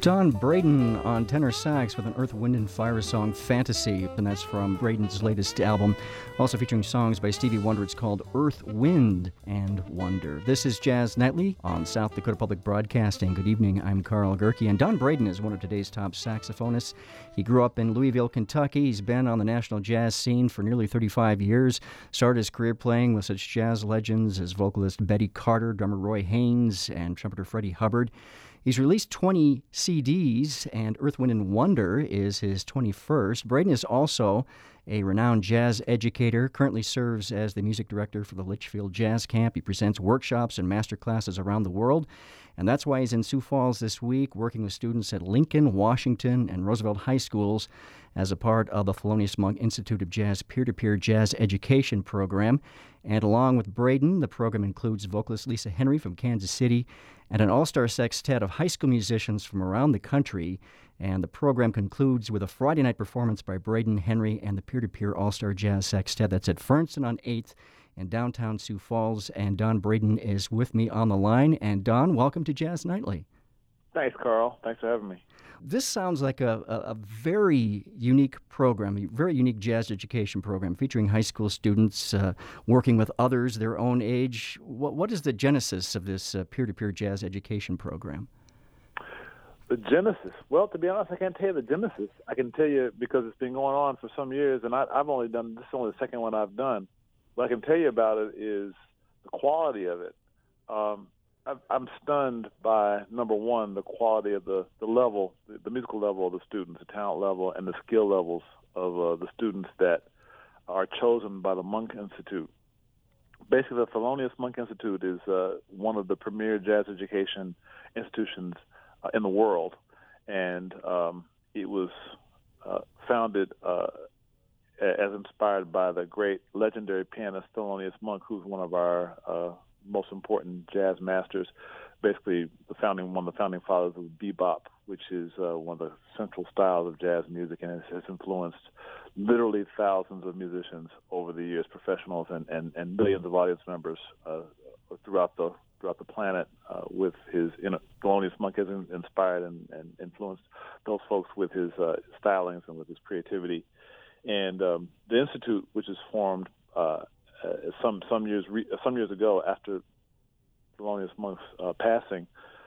Don Braden on tenor sax with an Earth, Wind & Fire song, Fantasy, and that's from Braden's latest album, also featuring songs by Stevie Wonder. It's called Earth, Wind & Wonder. This is Jazz Nightly on South Dakota Public Broadcasting. Good evening, I'm Carl Gerke, and Don Braden is one of today's top saxophonists. He grew up in Louisville, Kentucky. He's been on the national jazz scene for nearly 35 years, started his career playing with such jazz legends as vocalist Betty Carter, drummer Roy Haynes, and trumpeter Freddie Hubbard. He's released 20 CDs, and Earth, Wind & Wonder is his 21st. Braden is also a renowned jazz educator, currently serves as the music director for the Litchfield Jazz Camp. He presents workshops and master classes around the world, and that's why he's in Sioux Falls this week, working with students at Lincoln, Washington, and Roosevelt High Schools as a part of the Thelonious Monk Institute of Jazz peer-to-peer jazz education program. And along with Braden, the program includes vocalist Lisa Henry from Kansas City and an all-star sextet of high school musicians from around the country. And the program concludes with a Friday night performance by Braden, Henry, and the peer-to-peer all-star jazz sextet. That's at Fernston on 8th in downtown Sioux Falls. And Don Braden is with me on the line. And Don, welcome to Jazz Nightly. Thanks, Carl. Thanks for having me. This sounds like a very unique program, a very unique jazz education program featuring high school students working with others their own age. What is the genesis of this peer-to-peer jazz education program? The genesis? Well, to be honest, I can't tell you the genesis. I can tell you because it's been going on for some years, and I've only done, this is only the second one I've done. What I can tell you about it is the quality of it. I'm stunned by, number one, the quality of the level, the musical level of the students, the talent level, and the skill levels of the students that are chosen by the Monk Institute. Basically, the Thelonious Monk Institute is one of the premier jazz education institutions in the world, and it was founded as inspired by the great legendary pianist Thelonious Monk, who's one of our most important jazz masters, basically one of the founding fathers of bebop, which is one of the central styles of jazz music, and has influenced literally thousands of musicians over the years, professionals and millions of audience members throughout the planet. With his Thelonious Monk has inspired and influenced those folks with his stylings and with his creativity. And the institute, which is formed some years ago after Thelonious Monk's passing,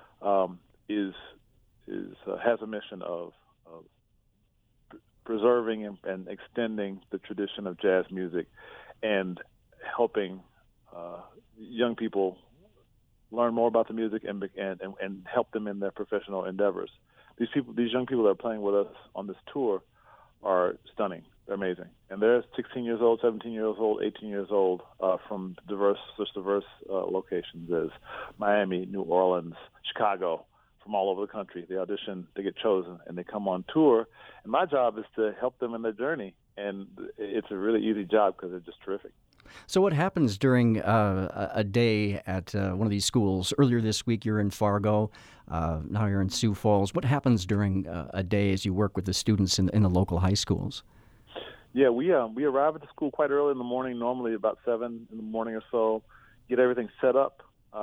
has a mission of preserving and extending the tradition of jazz music and helping young people learn more about the music and help them in their professional endeavors. These young people that are playing with us on this tour are stunning. They're amazing. And they're 16 years old, 17 years old, 18 years old from diverse locations as Miami, New Orleans, Chicago, from all over the country. They audition, they get chosen, and they come on tour. And my job is to help them in their journey. And it's a really easy job because they're just terrific. So what happens during a day at one of these schools? Earlier this week, you're in Fargo. Now you're in Sioux Falls. What happens during a day as you work with the students in the local high schools? Yeah, we arrive at the school quite early in the morning, normally about 7 in the morning or so, get everything set up.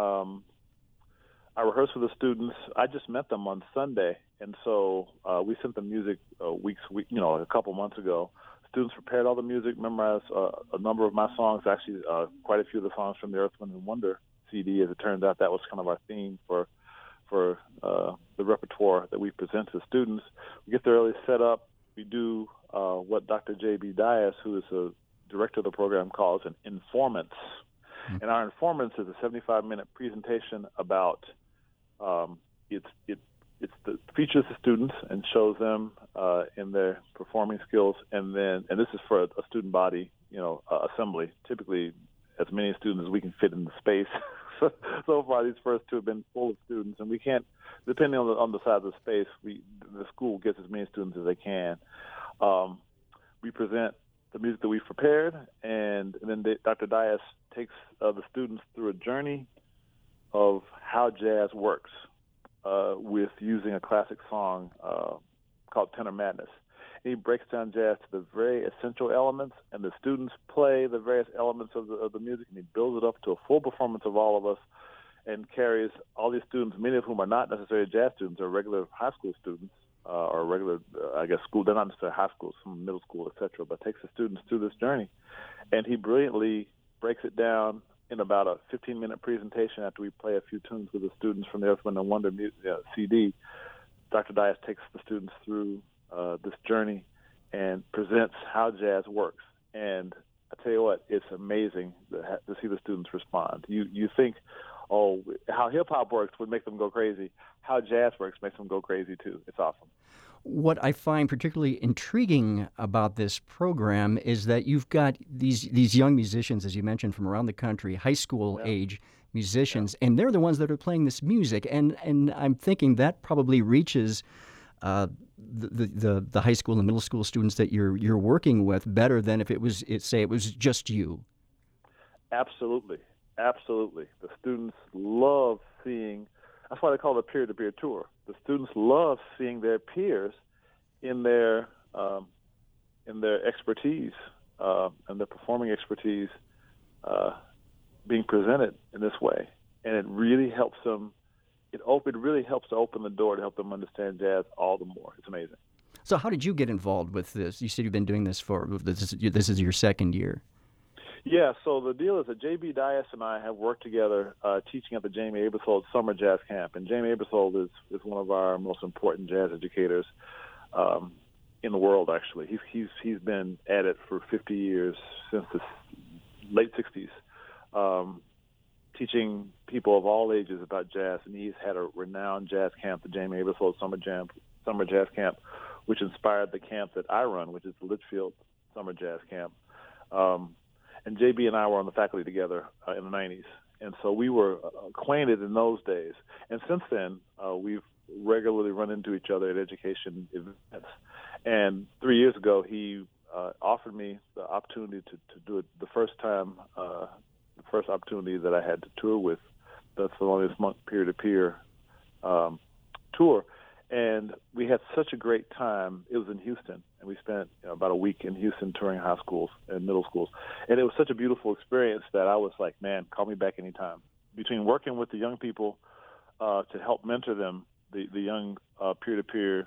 I rehearse with the students. I just met them on Sunday, and so we sent them music a couple months ago. Students prepared all the music, memorized a number of my songs, actually quite a few of the songs from the Earth, Wind & Wonder CD. As it turns out, that was kind of our theme for the repertoire that we present to students. We get there early, set up. We do what Dr. J.B. Dias, who is the director of the program, calls an informant. Mm-hmm. And our informant is a 75-minute presentation about it features the students and shows them in their performing skills, and this is for a student body, assembly. Typically, as many students as we can fit in the space. So far, these first two have been full of students, and we can't, depending on the size of the space, the school gets as many students as they can. We present the music that we've prepared, and then Dr. Dias takes the students through a journey of how jazz works with using a classic song called Tenor Madness. And he breaks down jazz to the very essential elements, and the students play the various elements of the music, and he builds it up to a full performance of all of us. and carries all these students, many of whom are not necessarily jazz students, or regular high school students, or regular, school. They're not necessarily high school, some middle school, etc. But takes the students through this journey, and he brilliantly breaks it down in about a 15-minute presentation after we play a few tunes with the students from the Earth, Wind & Wonder CD. Dr. Dias takes the students through this journey and presents how jazz works. And I tell you what, it's amazing to see the students respond. You think, oh, how hip-hop works would make them go crazy. How jazz works makes them go crazy, too. It's awesome. What I find particularly intriguing about this program is that you've got these young musicians, as you mentioned, from around the country, high school age musicians, and they're the ones that are playing this music. And I'm thinking that probably reaches the high school and middle school students that you're working with better than if it was just you. Absolutely. The students love seeing. That's why they call it a peer-to-peer tour. The students love seeing their peers in their expertise and their performing expertise being presented in this way, and it really helps them. It really helps to open the door to help them understand jazz all the more. It's amazing. So, how did you get involved with this? You said you've been doing this this is your second year. Yeah, so the deal is that J.B. Dias and I have worked together teaching at the Jamie Aebersold Summer Jazz Camp. And Jamie Aebersold is one of our most important jazz educators in the world, actually. He's been at it for 50 years, since the late 60s, teaching people of all ages about jazz. And he's had a renowned jazz camp, the Jamie Aebersold Summer Jazz Camp, which inspired the camp that I run, which is the Litchfield Summer Jazz Camp. And JB and I were on the faculty together in the 90s. And so we were acquainted in those days. And since then, we've regularly run into each other at education events. And 3 years ago, he offered me the opportunity to do it the first opportunity that I had to tour with the Thelonious Monk peer-to-peer tour. And we had such a great time. It was in Houston, and we spent about a week in Houston touring high schools and middle schools. And it was such a beautiful experience that I was like, man, call me back anytime. Between working with the young people to help mentor them, the young peer-to-peer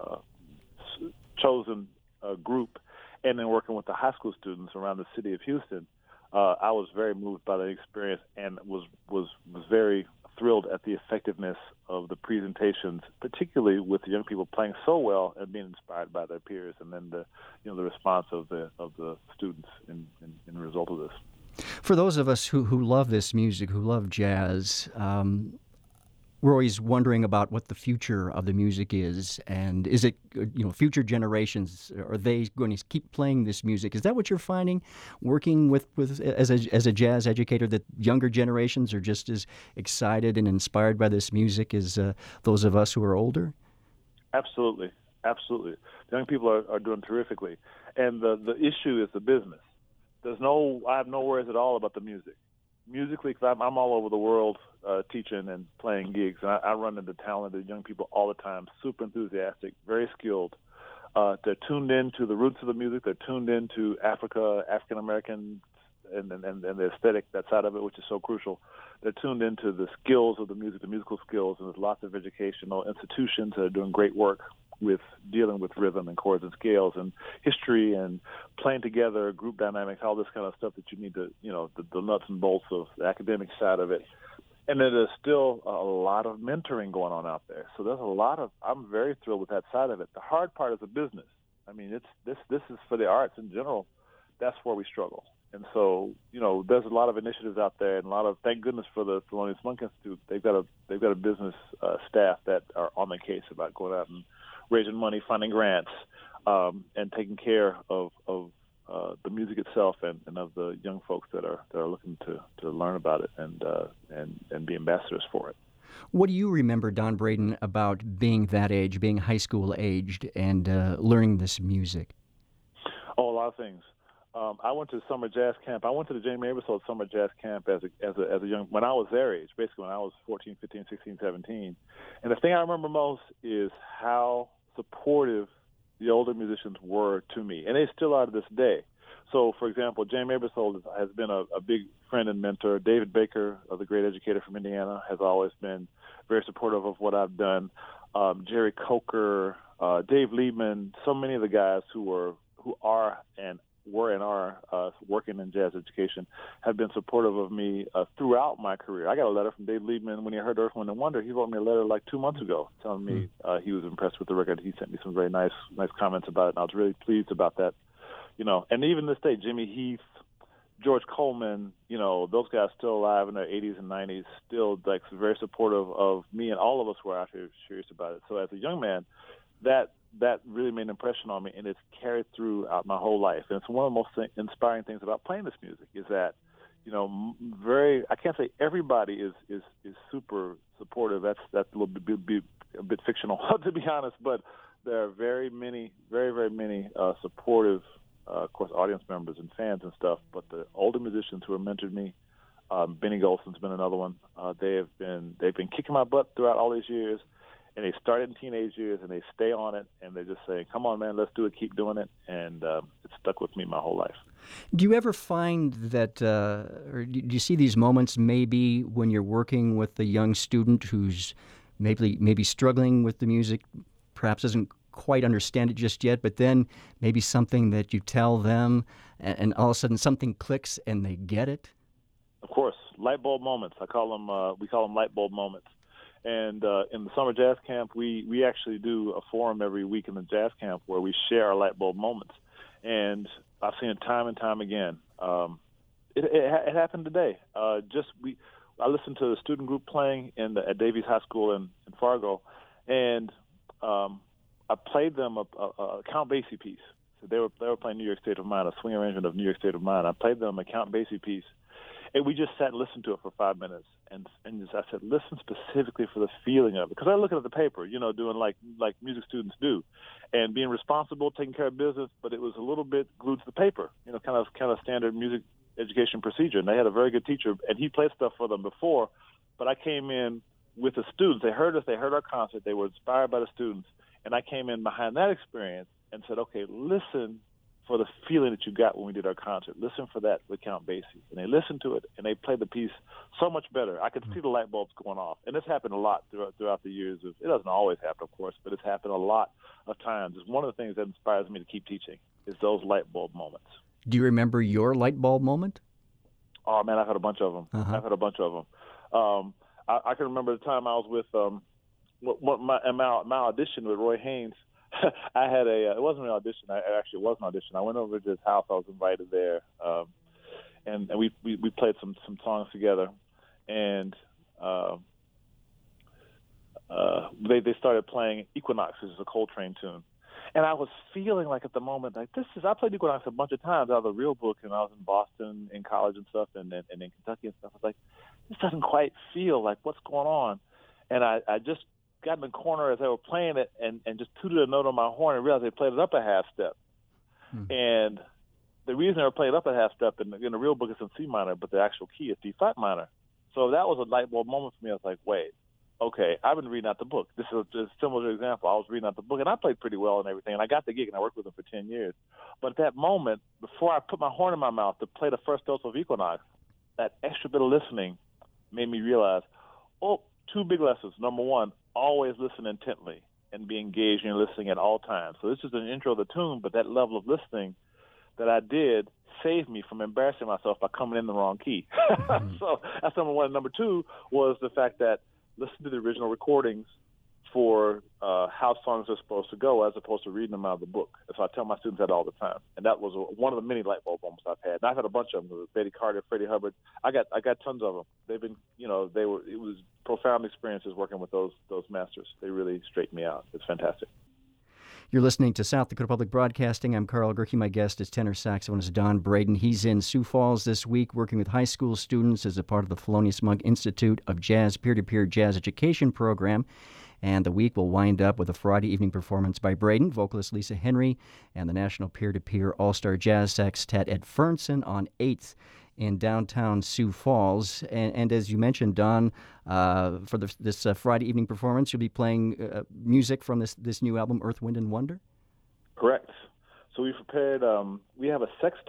chosen group, and then working with the high school students around the city of Houston, I was very moved by the experience and was very thrilled at the effectiveness of the presentations, particularly with the young people playing so well and being inspired by their peers, and then the response of the students in result of this. For those of us who love this music, who love jazz, we're always wondering about what the future of the music is, and is it, future generations, are they going to keep playing this music? Is that what you're finding, working with as a jazz educator, that younger generations are just as excited and inspired by this music as those of us who are older? Absolutely. The young people are doing terrifically, and the issue is the business. I have no worries at all about the music. Musically, because I'm all over the world teaching and playing gigs, and I run into talented young people all the time, super enthusiastic, very skilled. They're tuned into the roots of the music. They're tuned into Africa, African American, and the aesthetic, that side of it, which is so crucial. They're tuned into the skills of the music, the musical skills, and there's lots of educational institutions that are doing great work with dealing with rhythm and chords and scales and history and playing together, group dynamics, all this kind of stuff that you need to, the nuts and bolts of the academic side of it. And then there's still a lot of mentoring going on out there. So there's I'm very thrilled with that side of it. The hard part is the business. I mean, this is for the arts in general. That's where we struggle. And so, there's a lot of initiatives out there, and thank goodness for the Thelonious Monk Institute. They've got a business staff that are on the case about going out and raising money, finding grants, and taking care of the music itself and of the young folks that are looking to learn about it and be ambassadors for it. What do you remember, Don Braden, about being that age, being high school aged, and learning this music? Oh, a lot of things. I went to summer jazz camp. I went to the Jamie Aebersold Summer Jazz Camp as a young, when I was their age, basically when I was 14, 15, 16, 17. And the thing I remember most is how supportive the older musicians were to me, and they still are to this day. So, for example, Jamie Ebersole has been a big friend and mentor. David Baker, the great educator from Indiana, has always been very supportive of what I've done. Jerry Coker, Dave Liebman, so many of the guys who are and are working in jazz education have been supportive of me throughout my career. I got a letter from Dave Liebman when he heard Earth, Wind & Wonder. He wrote me a letter like 2 months ago telling me he was impressed with the record. He sent me some very nice comments about it, and I was really pleased about that. And even this day, Jimmy Heath, George Coleman, those guys still alive in their 80s and 90s, still like very supportive of me, and all of us were out here serious about it. So as a young man, that really made an impression on me, and it's carried throughout my whole life. And it's one of the most inspiring things about playing this music is that, I can't say everybody is super supportive. That's a little bit a bit fictional, to be honest, but there are very many, very, very many supportive, of course, audience members and fans and stuff. But the older musicians who have mentored me, Benny Golson's been another one. They've been kicking my butt throughout all these years. And they started in teenage years, and they stay on it, and they're just saying, come on, man, let's do it, keep doing it. And it's stuck with me my whole life. Do you ever find that, or do you see these moments maybe when you're working with a young student who's maybe struggling with the music, perhaps doesn't quite understand it just yet, but then maybe something that you tell them, and all of a sudden something clicks and they get it? Of course, light bulb moments. We call them light bulb moments. And in the summer jazz camp, we actually do a forum every week in the jazz camp where we share our light bulb moments. And I've seen it time and time again. It happened today. I listened to the student group playing at Davies High School in Fargo, and I played them a Count Basie piece. So they were playing New York State of Mind, a swing arrangement of New York State of Mind. I played them a Count Basie piece. And we just sat and listened to it for 5 minutes. And I said, listen specifically for the feeling of it. Because I look at the paper, doing like music students do, and being responsible, taking care of business, but it was a little bit glued to the paper, kind of standard music education procedure. And they had a very good teacher, and he played stuff for them before. But I came in with the students. They heard us. They heard our concert. They were inspired by the students. And I came in behind that experience and said, okay, listen for the feeling that you got when we did our concert. Listen for that with Count Basie. And they listened to it, and they played the piece so much better. I could see the light bulbs going off. And this happened a lot throughout the years. It doesn't always happen, of course, but it's happened a lot of times. It's one of the things that inspires me to keep teaching is those light bulb moments. Do you remember your light bulb moment? Oh, man, I've had a bunch of them. I can remember the time I was with my audition with Roy Haynes. I had it wasn't an audition. It actually was an audition. I went over to his house. I was invited there, and we played some songs together, and they started playing Equinox, which is a Coltrane tune, and I was feeling like at the moment like I played Equinox a bunch of times out of the real book, and I was in Boston in college and stuff, and in Kentucky and stuff. I was like, this doesn't quite feel like what's going on, and I just got in the corner as they were playing it and just tooted a note on my horn and realized they played it up a half step. And the reason they were playing up a half step in the real book is in C minor, but the actual key is D flat minor. So that was a light bulb moment for me. I was like, wait, okay, I've been reading out the book. This is a similar example. I was reading out the book, and I played pretty well and everything, and I got the gig, and I worked with them for 10 years. But at that moment, before I put my horn in my mouth to play the first dose of Equinox, that extra bit of listening made me realize, two big lessons. Number one, always listen intently and be engaged in listening at all times. So this is an intro of the tune, but that level of listening that I did saved me from embarrassing myself by coming in the wrong key. So that's number one. Number two was the fact that listen to the original recordings for how songs are supposed to go as opposed to reading them out of the book. So I tell my students that all the time. And that was one of the many light bulb moments I've had. And I've had a bunch of them. Betty Carter, Freddie Hubbard. I got tons of them. They've been, it was profound experiences working with those masters. They really straightened me out. It's fantastic. You're listening to South Dakota Public Broadcasting. I'm Carl Gerke. My guest is tenor saxophonist Don Braden. He's in Sioux Falls this week working with high school students as a part of the Thelonious Monk Institute of Jazz peer-to-peer jazz education program. And the week will wind up with a Friday evening performance by Braden, vocalist Lisa Henry, and the National Peer-to-Peer All-Star Jazz Sextet at Fernson on 8th in downtown Sioux Falls. And as you mentioned, Don, for this Friday evening performance, you'll be playing music from this new album, Earth, Wind & Wonder? Correct. So we prepared, we have a sextet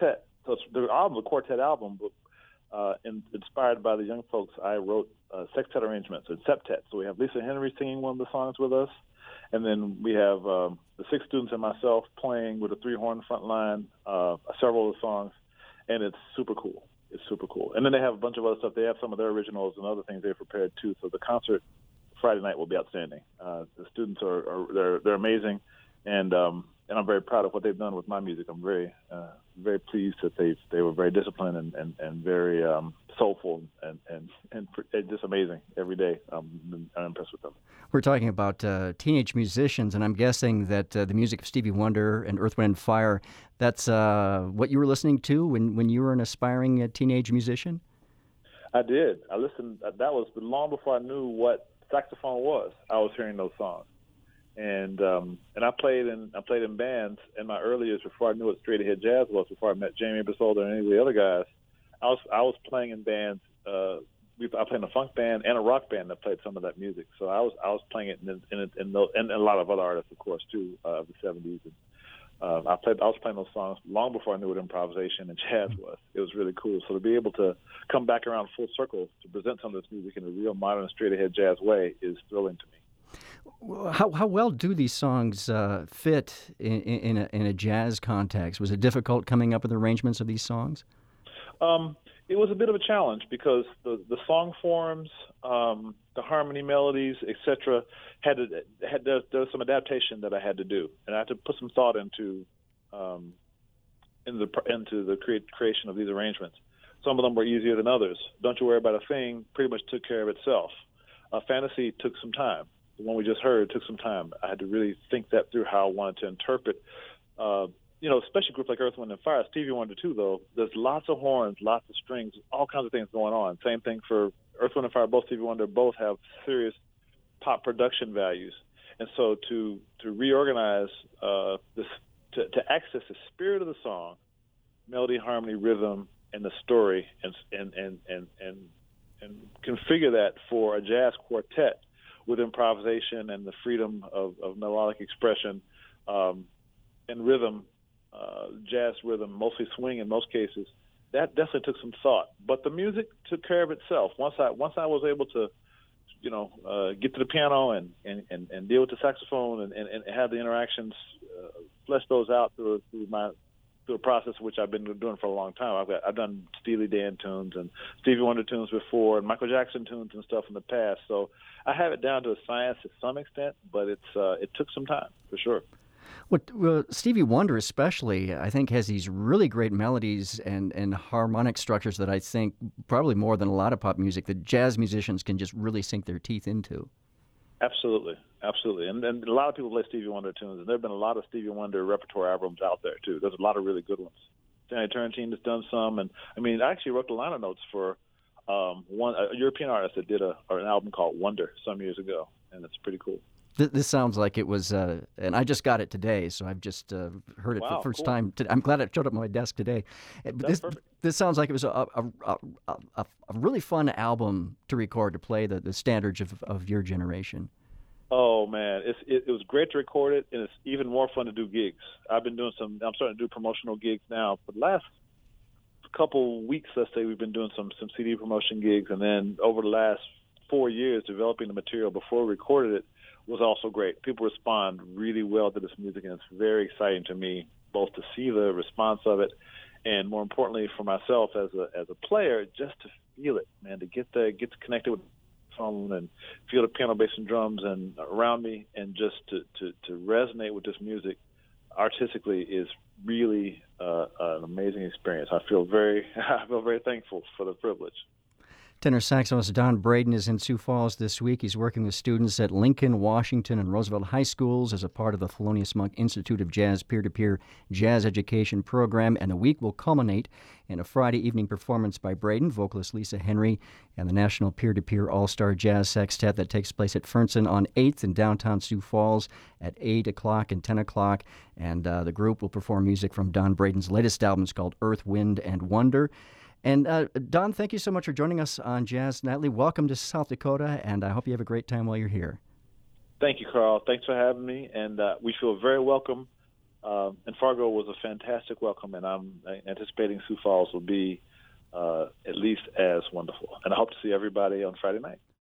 So it's the album, a quartet album, but inspired by the young folks, I wrote sextet arrangements and septets. So we have Lisa Henry singing one of the songs with us, and then we have the 6 students and myself playing with a 3-horn front line several of the songs, and it's super cool. It's super cool. And then they have a bunch of other stuff. They have some of their originals and other things they've prepared too. So the concert Friday night will be outstanding. The students they're amazing, and I'm very proud of what they've done with my music. I'm very pleased that they were very disciplined and very soulful and just amazing every day. I'm impressed with them. We're talking about teenage musicians, and I'm guessing that the music of Stevie Wonder and Earth, Wind & Fire, that's what you were listening to when you were an aspiring teenage musician? I did. I listened. That was long before I knew what saxophone was. I was hearing those songs. And I played in bands in my early years before I knew what straight ahead jazz was. Before I met Jamie Basolda and any of the other guys, I was playing in bands. I played in a funk band and a rock band that played some of that music. So I was playing it in a lot of other artists, of course, too, of the '70s. And I was playing those songs long before I knew what improvisation and jazz was. It was really cool. So to be able to come back around full circle to present some of this music in a real modern straight ahead jazz way is thrilling to me. How well do these songs fit in a jazz context? Was it difficult coming up with arrangements of these songs? It was a bit of a challenge because the song forms, the harmony melodies, etc. There was some adaptation that I had to do, and I had to put some thought into the creation of these arrangements. Some of them were easier than others. Don't You Worry About a Thing pretty much took care of itself. Fantasy took some time. The one we just heard took some time. I had to really think that through how I wanted to interpret, especially groups like Earth, Wind & Fire. Stevie Wonder, too, though. There's lots of horns, lots of strings, all kinds of things going on. Same thing for Earth, Wind & Fire. Both Stevie Wonder, both have serious pop production values. And so to reorganize this, to access the spirit of the song, melody, harmony, rhythm, and the story, and configure that for a jazz quartet with improvisation and the freedom of melodic expression and rhythm, jazz rhythm, mostly swing in most cases, that definitely took some thought. But the music took care of itself. Once I was able to, get to the piano and deal with the saxophone and have the interactions, flesh those out through a process which I've been doing for a long time. I've done Steely Dan tunes and Stevie Wonder tunes before, and Michael Jackson tunes and stuff in the past. So I have it down to a science to some extent, but it took some time for sure. Well, Stevie Wonder especially, I think, has these really great melodies and harmonic structures that I think probably more than a lot of pop music that jazz musicians can just really sink their teeth into. Absolutely. And a lot of people play Stevie Wonder tunes, and there have been a lot of Stevie Wonder repertoire albums out there, too. There's a lot of really good ones. Danny Turrentine has done some, and I actually wrote the liner notes for a European artist that did an album called Wonder some years ago, and it's pretty cool. This sounds like it was, and I just got it today, so I've just heard it for the first time. I'm glad it showed up on my desk today. This sounds like it was a really fun album to record, to play the standards of your generation. Oh man, it was great to record it, and it's even more fun to do gigs. I'm starting to do promotional gigs now. For the last couple weeks, let's say, we've been doing some CD promotion gigs, and then over the last 4 years, developing the material before we recorded it was also great. People respond really well to this music, and it's very exciting to me both to see the response of it, and more importantly for myself as a player, just to feel it, man, to get connected with the phone and feel the piano, bass, and drums and around me, and just to resonate with this music artistically is really an amazing experience. I feel very thankful for the privilege. Tenor saxophonist Don Braden is in Sioux Falls this week. He's working with students at Lincoln, Washington, and Roosevelt High Schools as a part of the Thelonious Monk Institute of Jazz peer-to-peer jazz education program, and the week will culminate in a Friday evening performance by Braden, vocalist Lisa Henry, and the National Peer-to-Peer All-Star Jazz Sextet that takes place at Fernson on 8th in downtown Sioux Falls at 8 o'clock and 10 o'clock. And the group will perform music from Don Braden's latest album. It's called Earth, Wind, and Wonder. And Don, thank you so much for joining us on Jazz Nightly. Welcome to South Dakota, and I hope you have a great time while you're here. Thank you, Carl. Thanks for having me, and we feel very welcome And Fargo was a fantastic welcome, and I'm anticipating Sioux Falls will be at least as wonderful. And I hope to see everybody on Friday night.